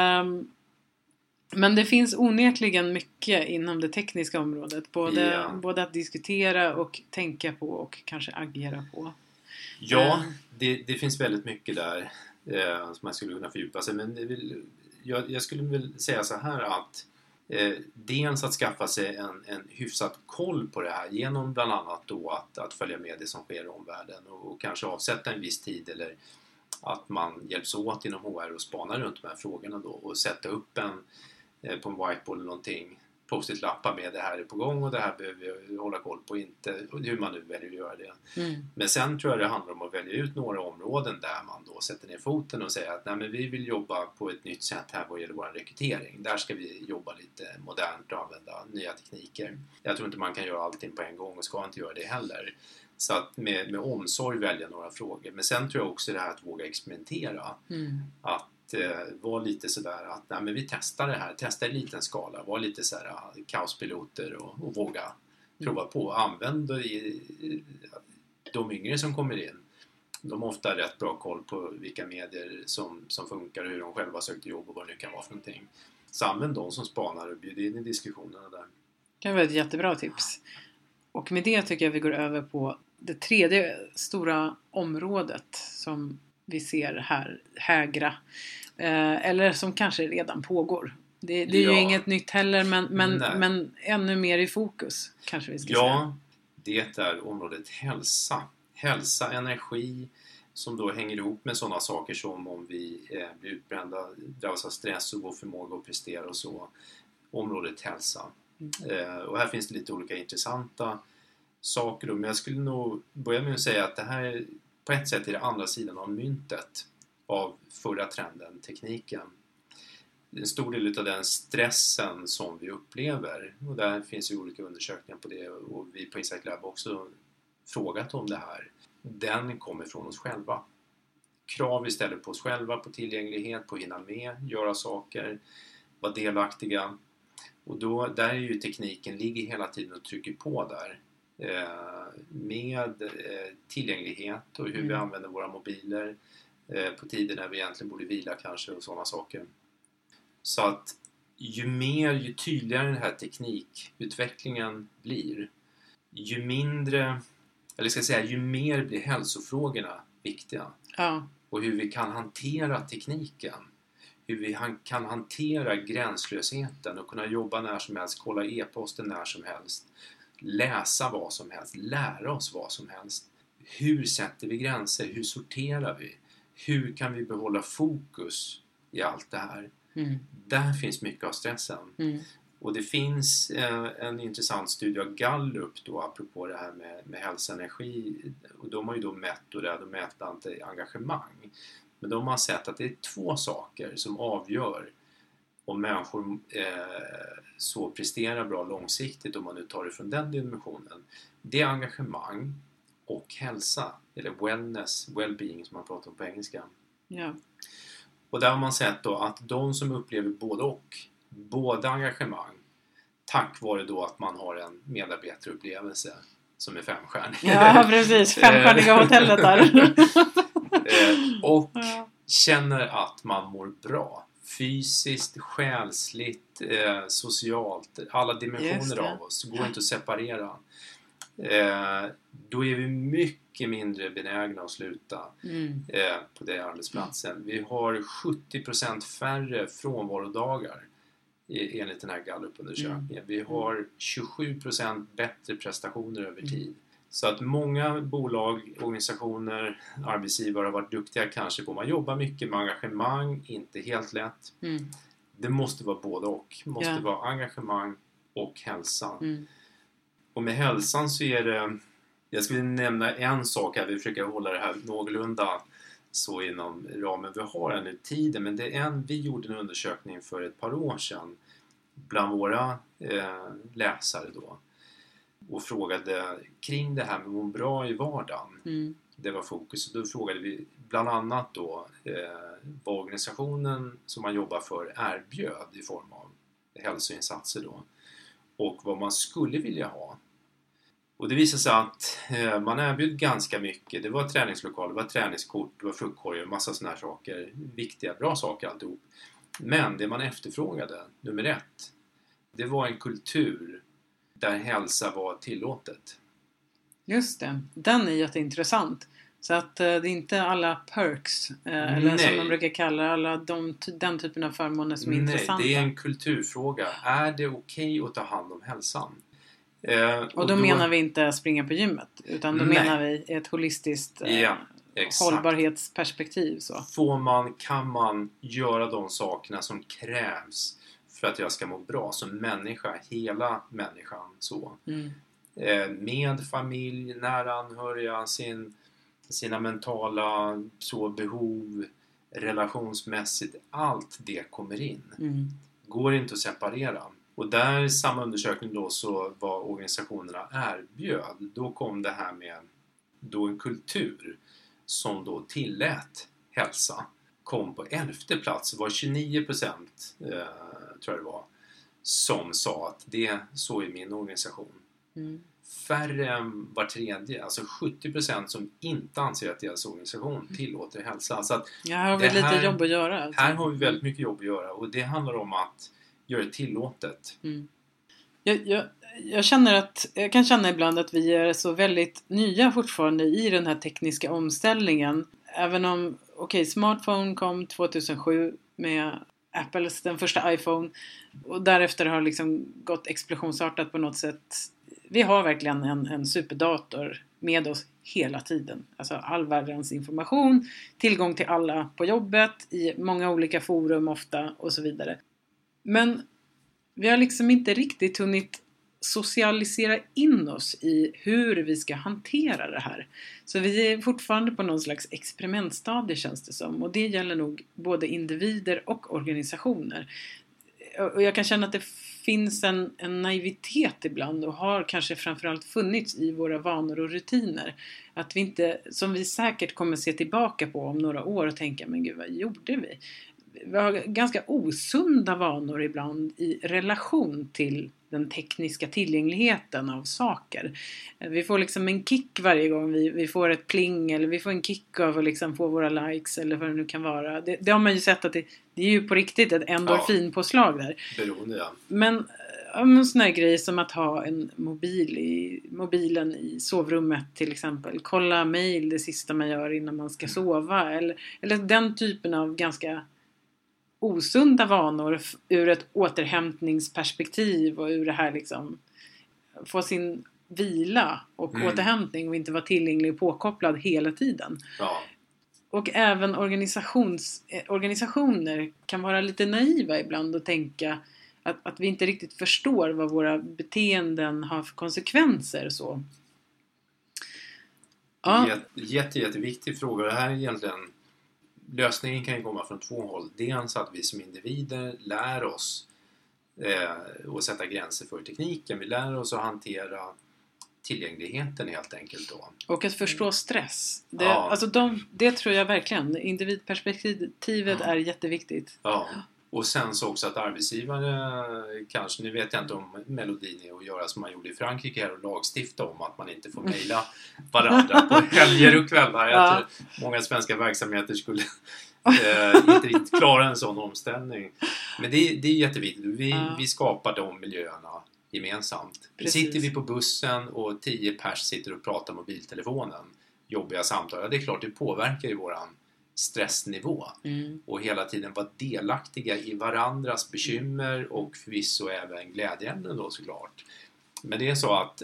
Men det finns onekligen mycket inom det tekniska området. Både att diskutera och tänka på och kanske agera på. Ja, det finns väldigt mycket där som man skulle kunna fördjupa sig. Men jag skulle väl säga så här att dels att skaffa sig en hyfsat koll på det här genom bland annat då att följa med det som sker i omvärlden och kanske avsätta en viss tid eller att man hjälps åt inom HR och spanar runt de här frågorna då och sätta upp på en whiteboard eller någonting post-it-lappar med det här är på gång och det här behöver vi hålla koll på, inte hur man nu väljer att göra det. Men sen tror jag det handlar om att välja ut några områden där man då sätter ner foten och säger att nej, men vi vill jobba på ett nytt sätt här vad gäller vår rekrytering. Där ska vi jobba lite modernt och använda nya tekniker. Jag tror inte man kan göra allting på en gång och ska inte göra det heller. Så att med omsorg välja några frågor. Men sen tror jag också det här att våga experimentera. Att var lite sådär att nej, men vi testar det här, testa i liten skala, var lite sådär kaospiloter och våga prova på, använda de yngre som kommer in De har ofta rätt bra koll på vilka medier som funkar och hur de själva sökte jobb och vad det nu kan vara för någonting. Så använd de som spanar och bjud in i diskussionerna där. Det var ett jättebra tips. Och med det tycker jag vi går över på det tredje stora området som vi ser här hägra. Eller som kanske redan pågår. Det är ju inget nytt heller, men ännu mer i fokus kanske vi ska säga. Ja, det är området hälsa. Hälsa, energi som då hänger ihop med sådana saker som om vi blir utbrända, drabbas av stress och vår förmåga att prestera och så. Området hälsa. Och här finns det lite olika intressanta saker då, men jag skulle nog börja med att säga att det här på ett sätt är det andra sidan av myntet av förra trenden, tekniken. En stor del av den stressen som vi upplever, och där finns ju olika undersökningar på det och vi på Insight Lab också frågat om det här, den kommer från oss själva. Krav vi ställer på oss själva, på tillgänglighet, på att hinna med, göra saker, vara delaktiga. Och då, där är ju tekniken, ligger hela tiden och trycker på där. Med tillgänglighet och hur vi använder våra mobiler på tider när vi egentligen borde vila kanske och sådana saker. Så att ju tydligare den här teknikutvecklingen blir, ju mer blir hälsofrågorna viktiga. Ja. Och hur vi kan hantera tekniken. Hur vi kan hantera gränslösheten och kunna jobba när som helst, kolla e-posten när som helst. Läsa vad som helst, lära oss vad som helst. Hur sätter vi gränser? Hur sorterar vi? Hur kan vi behålla fokus i allt det här? Där finns mycket av stressen. Och det finns en intressant studie av Gallup då, apropå det här med hälsa och energi. Och de har ju då mätt och de mäter inte engagemang. Men de har sett att det är 2 saker som avgör om människor så presterar bra långsiktigt, om man nu tar det från den dimensionen. Det är engagemang och hälsa, eller wellness, well-being som man pratar om på engelska. Ja. Och där har man sett då att de som upplever både engagemang, tack vare då att man har en medarbetarupplevelse som är 5-stjärnig. Ja, precis. 5-stjärniga hotellet där. Och känner att man mår bra. Fysiskt, själsligt, socialt. Alla dimensioner av oss. Går inte att separera. Då är vi mycket mindre benägna att sluta på den arbetsplatsen. Vi har 70% färre frånvarodagar enligt den här Gallup-undersökningen. Vi har 27% bättre prestationer över tid. Så att många bolag, organisationer, arbetsgivare har varit duktiga kanske på. Man jobbar mycket med engagemang, inte helt lätt. Det måste vara både och. Det måste vara engagemang och hälsa. Och med hälsan så är det, jag skulle nämna en sak här, vi försöker hålla det här någorlunda så inom ramen vi har här nu tiden. Men det är vi gjorde en undersökning för ett par år sedan bland våra läsare då. Och frågade kring det här med att må bra i vardagen. Det var fokus. Och då frågade vi bland annat då vad organisationen som man jobbar för erbjöd i form av hälsoinsatser då. Och vad man skulle vilja ha. Och det visade sig att man erbjöd ganska mycket. Det var träningslokaler, det var träningskort, det var fruktkorgar, massa sådana här saker. Viktiga, bra saker alltihop. Men det man efterfrågade, nummer 1, det var en kultur där hälsa var tillåtet. Just det. Den är jätteintressant. Så att det är inte alla perks, eller som man brukar kalla alla den typen av förmåner som är intressanta. Nej, det är en kulturfråga. Är det okej att ta hand om hälsan? Och då menar vi inte springa på gymmet, utan då menar vi ett holistiskt hållbarhetsperspektiv. Så. Kan man göra de sakerna som krävs för att jag ska må bra som människa, hela människan så. Med familj, nära anhöriga, sina mentala behov, relationsmässigt, allt det kommer in. Går inte att separera. Och där samma undersökning då så vad organisationerna erbjöd, då kom det här med då en kultur som då tillät hälsa, kom på 11:e plats. Det var 29% tror jag det var, som sa att det så är min organisation. färre än var tredje, alltså 70% som inte anser att deras organisation tillåter hälsa. Så att här har vi lite jobb att göra. Alltså. Här har vi väldigt mycket jobb att göra och det handlar om att göra det tillåtet. Jag kan känna ibland att vi är så väldigt nya fortfarande i den här tekniska omställningen. Även om, smartphone kom 2007 med Apples, den första iPhone. Och därefter har liksom gått explosionsartat på något sätt. Vi har verkligen en superdator med oss hela tiden. Alltså all världens information, tillgång till alla på jobbet, i många olika forum ofta och så vidare. Men vi har liksom inte riktigt hunnit socialisera in oss i hur vi ska hantera det här. Så vi är fortfarande på någon slags experimentstadie, känns det som. Och det gäller nog både individer och organisationer. Och jag kan känna att det finns en naivitet ibland och har kanske framförallt funnits i våra vanor och rutiner. Att vi inte, som vi säkert kommer se tillbaka på om några år och tänka, men gud, vad gjorde vi? Vi har ganska osunda vanor ibland i relation till den tekniska tillgängligheten av saker. Vi får liksom en kick varje gång vi får ett pling, eller vi får en kick av att liksom få våra likes eller vad det nu kan vara. Det har man ju sett att det är ju på riktigt ett endorfinpåslag där. Beroende, ja. Men sån här grej som att ha en mobilen i sovrummet till exempel. Kolla mejl det sista man gör innan man ska sova. Eller den typen av ganska osunda vanor ur ett återhämtningsperspektiv och ur det här liksom få sin vila och återhämtning och inte vara tillgänglig och påkopplad hela tiden. Ja. Och även organisationer kan vara lite naiva ibland och tänka att vi inte riktigt förstår vad våra beteenden har för konsekvenser. Så. Ja. Jätteviktig fråga. Det här är egentligen, lösningen kan ju komma från två håll. Dels att vi som individer lär oss att sätta gränser för tekniken. Vi lär oss att hantera tillgängligheten helt enkelt då. Och att förstå stress. Det tror jag verkligen. Individperspektivet är jätteviktigt. Ja. Och sen så också att arbetsgivare kanske, nu vet jag inte om melodin är att göra som man gjorde i Frankrike här och lagstifta om att man inte får mejla varandra på helger och kvällar. Jag tror många svenska verksamheter skulle inte riktigt klara en sån omställning. Men det är jätteviktigt. Vi skapar de miljöerna gemensamt. Sitter vi på bussen och 10 pers sitter och pratar mobiltelefonen, jobbiga samtal, det är klart det påverkar ju våran stressnivå och hela tiden vara delaktiga i varandras bekymmer och förvisso även glädjeämnen då såklart. Men det är så att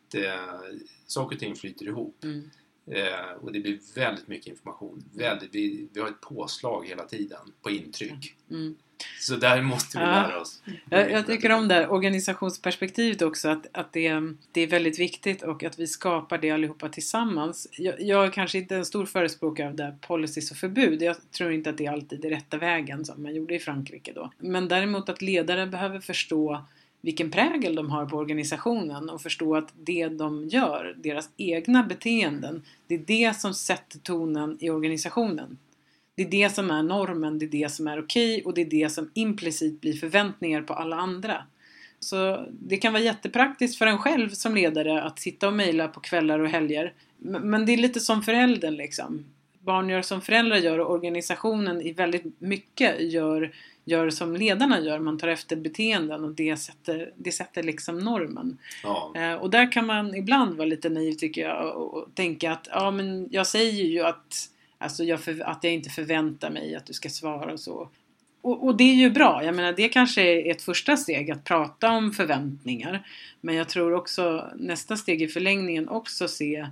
saker och ting flyter ihop och det blir väldigt mycket information. Vi har ett påslag hela tiden på intryck. Så där måste vi lära oss. Jag tycker om det här organisationsperspektivet också, att det är väldigt viktigt och att vi skapar det allihopa tillsammans. Jag är kanske inte en stor förespråkare av det här policies och förbud. Jag tror inte att det är alltid är rätta vägen som man gjorde i Frankrike då. Men däremot att ledare behöver förstå vilken prägel de har på organisationen och förstå att det de gör, deras egna beteenden, det är det som sätter tonen i organisationen. Det är det som är normen, det är det som är okej och det är det som implicit blir förväntningar på alla andra. Så det kan vara jättepraktiskt för en själv som ledare att sitta och mejla på kvällar och helger. Men det är lite som föräldern liksom. Barn gör som föräldrar gör och organisationen i väldigt mycket gör som ledarna gör. Man tar efter beteenden och det sätter liksom normen. Ja. Och där kan man ibland vara lite naiv tycker jag och tänka att men jag säger ju att jag inte förväntar mig att du ska svara och så. Och det är ju bra. Jag menar, det kanske är ett första steg att prata om förväntningar. Men jag tror också nästa steg i förlängningen också se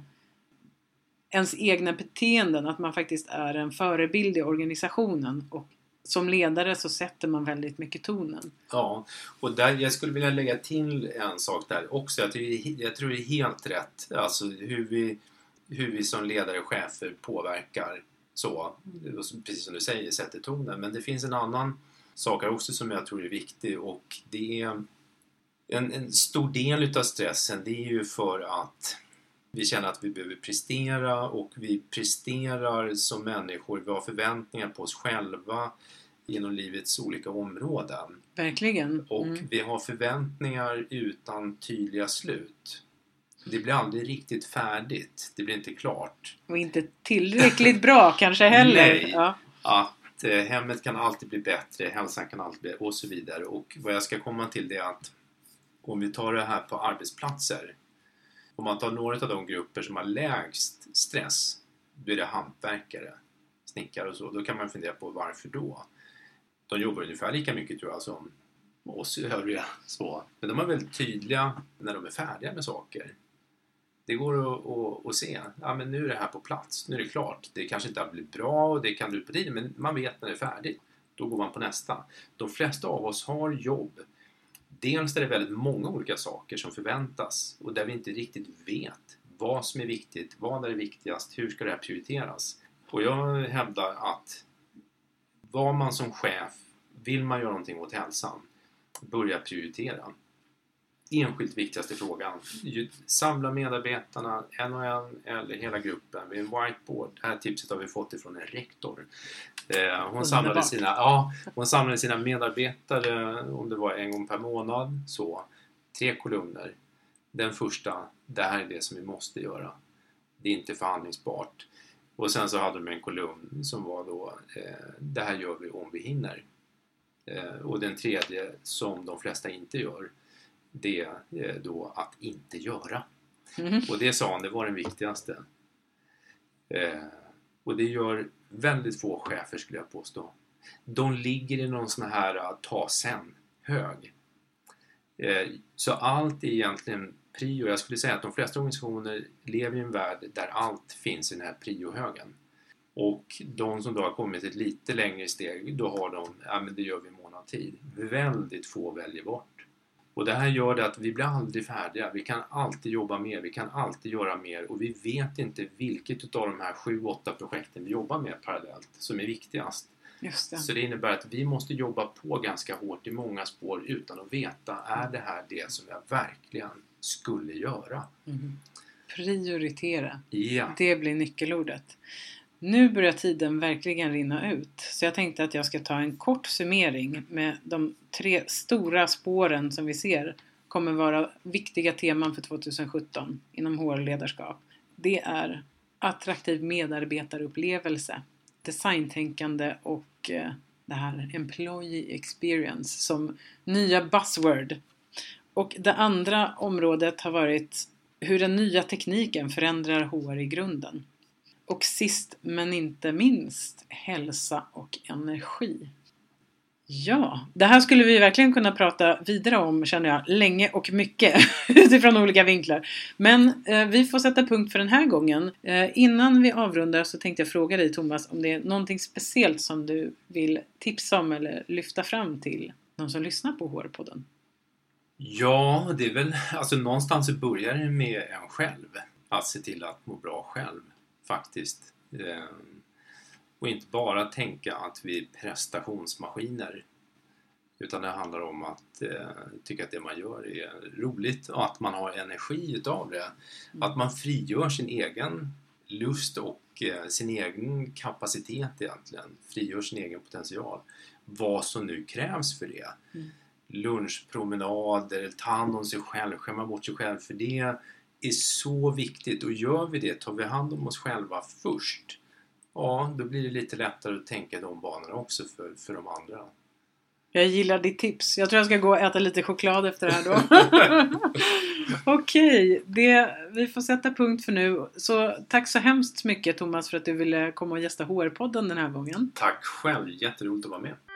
ens egna beteenden. Att man faktiskt är en förebild i organisationen. Och som ledare så sätter man väldigt mycket tonen. Ja, och där, jag skulle vilja lägga till en sak där också. Jag tror det är helt rätt. Alltså hur vi som ledare och chefer påverkar så, precis som du säger, sätter tonen. Men det finns en annan sak här också som jag tror är viktig och det är en stor del utav stressen, det är ju för att vi känner att vi behöver prestera och vi presterar som människor, vi har förväntningar på oss själva inom livets olika områden. Verkligen. Och vi har förväntningar utan tydliga slut. det blir aldrig riktigt färdigt. Det blir inte klart. Och inte tillräckligt bra kanske heller. Nej. Ja. Att hemmet kan alltid bli bättre, hälsan kan alltid bli och så vidare. Och vad jag ska komma till det är att om vi tar det här på arbetsplatser. Om man tar några av de grupper som har lägst stress, då är det hantverkare, snickare och så. Då kan man fundera på varför då. De jobbar ungefär lika mycket tror jag som oss övriga så. Men de är väldigt tydliga när de är färdiga med saker. Det går att se. Ja, men nu är det här på plats. Nu är det klart. Det kanske inte har blivit bra och det kan du på tiden. Men man vet när det är färdigt. Då går man på nästa. De flesta av oss har jobb. Dels är det väldigt många olika saker som förväntas. Och där vi inte riktigt vet vad som är viktigt. Vad är det viktigast? Hur ska det här prioriteras? Och jag hävdar att vad man som chef, vill man göra någonting åt hälsan, börja prioritera. Enskilt viktigaste frågan. Samla medarbetarna, en och en eller hela gruppen vid en whiteboard. Det här tipset har vi fått ifrån en rektor. Hon samlade sina medarbetare, om det var en gång per månad, så 3 kolumner. Den första, det här är det som vi måste göra. Det är inte förhandlingsbart. Och sen så hade de en kolumn som var då, det här gör vi om vi hinner. Och den tredje, som de flesta inte gör, det är då att inte göra. Och det sa han, det var den viktigaste. Och det gör väldigt få chefer skulle jag påstå. De ligger i någon sån här ta sen hög. Så allt är egentligen prio. Jag skulle säga att de flesta organisationer lever i en värld där allt finns i den här priohögen. Och de som då har kommit ett lite längre steg, då har de, ja men det gör vi i mån av tid. Väldigt få väljer bort. Och det här gör det att vi blir aldrig färdiga. Vi kan alltid jobba mer, vi kan alltid göra mer. Och vi vet inte vilket av de här 7-8 projekten vi jobbar med parallellt som är viktigast. Just det. Så det innebär att vi måste jobba på ganska hårt i många spår utan att veta, är det här det som jag verkligen skulle göra? Prioritera. Ja. Det blir nyckelordet. Nu börjar tiden verkligen rinna ut. Så jag tänkte att jag ska ta en kort summering med de 3 stora spåren som vi ser kommer vara viktiga teman för 2017 inom HR-ledarskap. Det är attraktiv medarbetarupplevelse, designtänkande och det här employee experience som nya buzzword. Och det andra området har varit hur den nya tekniken förändrar HR i grunden. Och sist men inte minst, hälsa och energi. Ja, det här skulle vi verkligen kunna prata vidare om, känner jag, länge och mycket utifrån olika vinklar. Men vi får sätta punkt för den här gången. Innan vi avrundar så tänkte jag fråga dig, Thomas, om det är någonting speciellt som du vill tipsa om eller lyfta fram till de som lyssnar på HR-podden. Ja, det är väl, alltså någonstans så börjar det med en själv. Att se till att må bra själv, faktiskt. Och inte bara tänka att vi är prestationsmaskiner. Utan det handlar om att tycka att det man gör är roligt och att man har energi utav det. Att man frigör sin egen lust och sin egen kapacitet egentligen. Frigör sin egen potential. Vad som nu krävs för det. Lunchpromenader, ta hand om sig själv, skämma bort sig själv. För det är så viktigt. Och gör vi det, tar vi hand om oss själva först. Ja, då blir det lite lättare att tänka de banorna också för de andra. Jag gillar ditt tips. Jag tror jag ska gå och äta lite choklad efter det här då. Okej, vi får sätta punkt för nu. Så tack så hemskt mycket, Thomas, för att du ville komma och gästa HR-podden den här gången. Tack själv, jätteroligt att vara med.